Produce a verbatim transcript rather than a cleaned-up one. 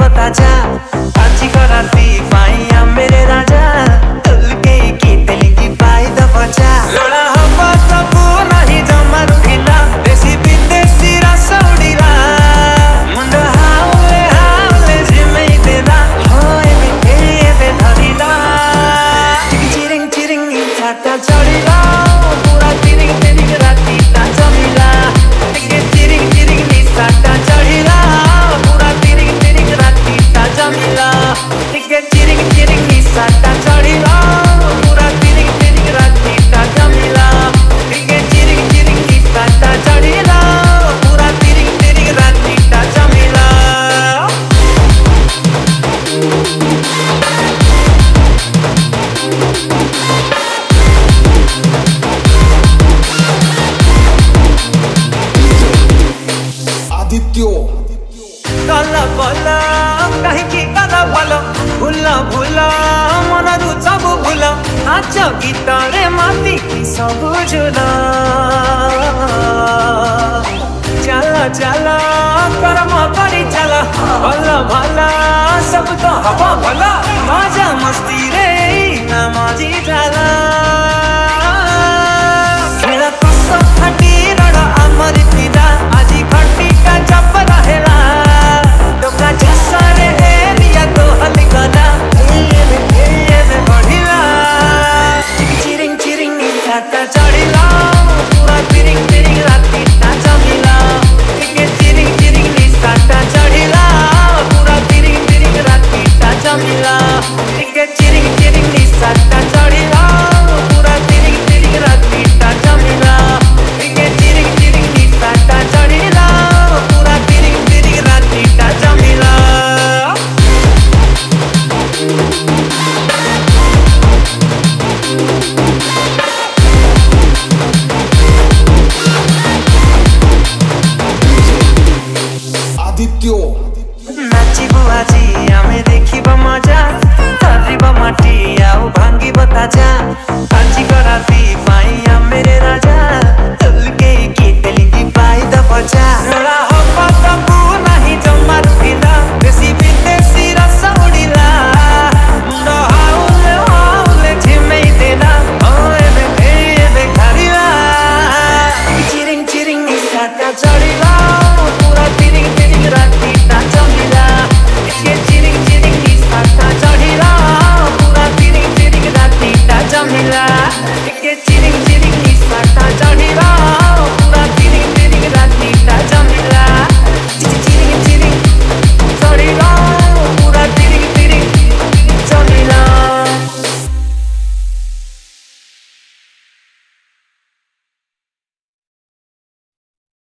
बता जा आजी का राती पाइया मेरे राजा तुल के की तेलिंगी पाई द बचा लोड़ा हवा सब नहीं जमा रुकिला देसी विदेशी रस उड़ीला मुंड हाउले हाउले जिमे देना होए बिके दे धरिला चिरिंग चिरिंग छाता चढ़ीला पूरा चिरिंग चिरिंग राती ता जमिला चिरिंग चिरिंग निसाटा चढ़ीला पूरा चिरिंग चिरिंग राती ता जमिला चिरिंग चिरिंग निसाटा चढ़ीला पूरा चिरिंग चिरिंग राती ता जमिला चिरिंग चिरिंग निसाटा चढ़ीला पूरा चिरिंग चिरिंग राती ता जमिला आदित्य कला बला कहीं कला बला भूला भूला मन रु सब भूला नाच गीत रे माती सब झूला चला चला कर्म करी चला भला भला सब तो हवा भला मजा मस्ती रे ना मजी डाला खेला कस फटी रड़ा अमर पिला आजी घटी का जब रहेला टोका झसा रे एरिया तो हल गला ये में ये में बढ़िला चिरिंग चिरिंग छाता चढ़िला पूरा चिरिंग चिरिंग राती ता जमिला चिरिंग चिरिंग निसाटा चढ़िला पूरा चिरिंग चिरिंग राती ता जमिला चिरिंग चिरिंग निसाटा चढ़िला पूरा चिरिंग चिरिंग राती ता जमिला चिरिंग चिरिंग निसाटा चढ़िला पूरा चिरिंग चिरिंग राती ता जमिला आदित्य नाचिबु आजी आमे देखिब मजा धरिब माटी आउ भांगिब ताजा आजी कराती पाइया मेरे राजा तुल के की तेलिंगी पाई द बजा